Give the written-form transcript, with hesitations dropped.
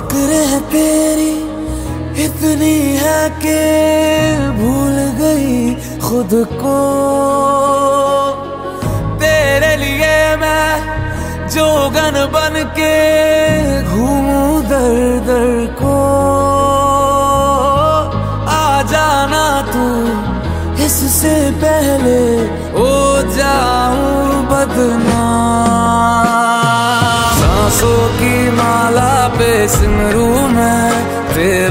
फिक्र है तेरी इतनी है कि भूल गई खुद को। तेरे लिए मैं जोगन बन के घूमूं दर दर को। आ जाना तू इससे पहले हो जाऊं बदनाम। सांसों की माला पे सिमरू मैं तेरा